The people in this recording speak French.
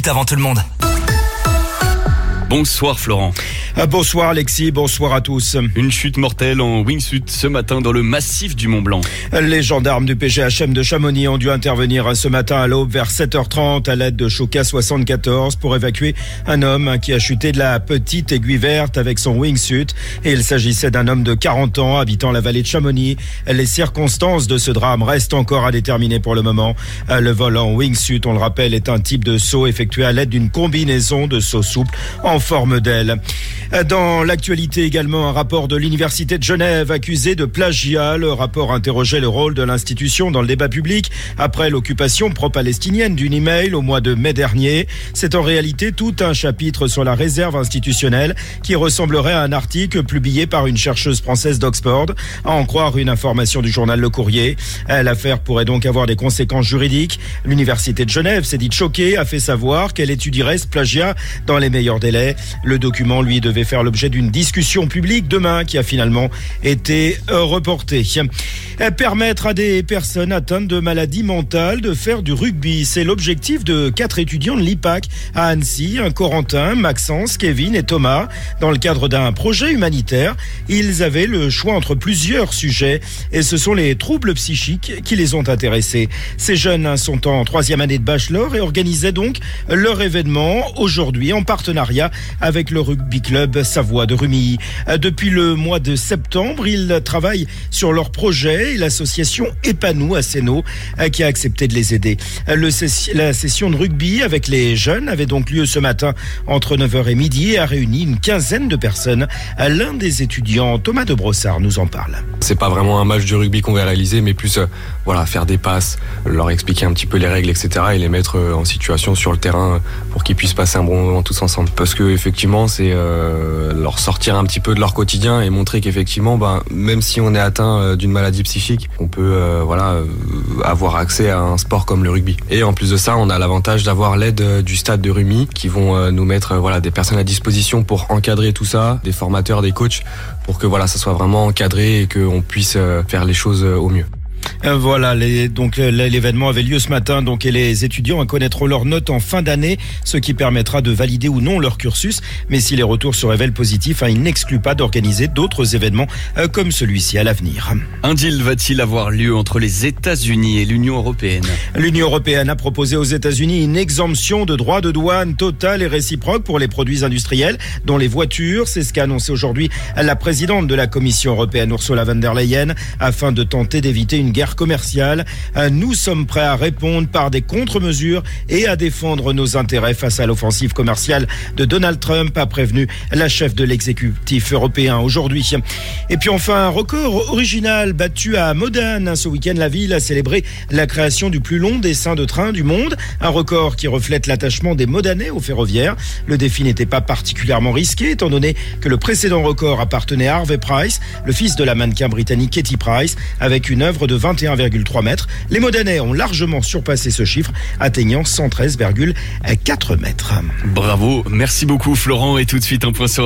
Avant tout le monde. Bonsoir Florent. Bonsoir Alexis, bonsoir à tous. Une chute mortelle en wingsuit ce matin dans le massif du Mont Blanc. Les gendarmes du PGHM de Chamonix ont dû intervenir ce matin à l'aube vers 7h30 à l'aide de Choca 74 pour évacuer un homme qui a chuté de la petite aiguille verte avec son wingsuit. Et il s'agissait d'un homme de 40 ans habitant la vallée de Chamonix. Les circonstances de ce drame restent encore à déterminer pour le moment. Le vol en wingsuit, on le rappelle, est un type de saut effectué à l'aide d'une combinaison de sauts souples en forme d'aile. Dans l'actualité également, un rapport de l'Université de Genève accusé de plagiat. Le rapport interrogeait le rôle de l'institution dans le débat public après l'occupation pro-palestinienne d'une email au mois de mai dernier. C'est en réalité tout un chapitre sur la réserve institutionnelle qui ressemblerait à un article publié par une chercheuse française d'Oxford, à en croire une information du journal Le Courrier. L'affaire pourrait donc avoir des conséquences juridiques. L'Université de Genève s'est dite choquée, a fait savoir qu'elle étudierait ce plagiat dans les meilleurs délais. Le document, lui, devait faire l'objet d'une discussion publique demain qui a finalement été reportée. Permettre à des personnes atteintes de maladies mentales de faire du rugby, c'est l'objectif de 4 étudiants de l'IPAC à Annecy, Corentin, Maxence, Kevin et Thomas. Dans le cadre d'un projet humanitaire, ils avaient le choix entre plusieurs sujets et ce sont les troubles psychiques qui les ont intéressés. Ces jeunes sont en 3e année de bachelor et organisaient donc leur événement aujourd'hui en partenariat avec le rugby club Savoie de Rumilly. Depuis le mois de septembre, ils travaillent sur leur projet et l'association Épanou à Sénaux qui a accepté de les aider. La session de rugby avec les jeunes avait donc lieu ce matin entre 9h et midi et a réuni une quinzaine de personnes. L'un des étudiants, Thomas de Brossard, nous en parle. C'est pas vraiment un match de rugby qu'on va réaliser, mais plus faire des passes, leur expliquer un petit peu les règles, etc. et les mettre en situation sur le terrain pour qu'ils puissent passer un bon moment tous ensemble. Parce que effectivement, c'est leur sortir un petit peu de leur quotidien et montrer qu'effectivement, même si on est atteint d'une maladie psychique, on peut avoir accès à un sport comme le rugby. Et en plus de ça, on a l'avantage d'avoir l'aide du stade de Rumilly qui vont nous mettre des personnes à disposition pour encadrer tout ça, des formateurs, des coachs, pour que ça soit vraiment encadré et qu'on puisse faire les choses au mieux. L'événement avait lieu ce matin et les étudiants connaîtront leurs notes en fin d'année, ce qui permettra de valider ou non leur cursus. Mais si les retours se révèlent positifs, il n'exclut pas d'organiser d'autres événements comme celui-ci à l'avenir. Un deal va-t-il avoir lieu entre les États-Unis et l'Union européenne ? L'Union européenne a proposé aux États-Unis une exemption de droits de douane totale et réciproque pour les produits industriels, dont les voitures. C'est ce qu'a annoncé aujourd'hui la présidente de la Commission européenne, Ursula von der Leyen, afin de tenter d'éviter une guerre commerciale. Nous sommes prêts à répondre par des contre-mesures et à défendre nos intérêts face à l'offensive commerciale de Donald Trump, a prévenu la chef de l'exécutif européen aujourd'hui. Et puis enfin, un record original battu à Modane. Ce week-end, la ville a célébré la création du plus long dessin de train du monde. Un record qui reflète l'attachement des Modanais au ferroviaire. Le défi n'était pas particulièrement risqué, étant donné que le précédent record appartenait à Harvey Price, le fils de la mannequin britannique Katie Price, avec une œuvre de 21,3 mètres. Les Modanais ont largement surpassé ce chiffre, atteignant 113,4 mètres. Bravo, merci beaucoup Florent, et tout de suite un point sur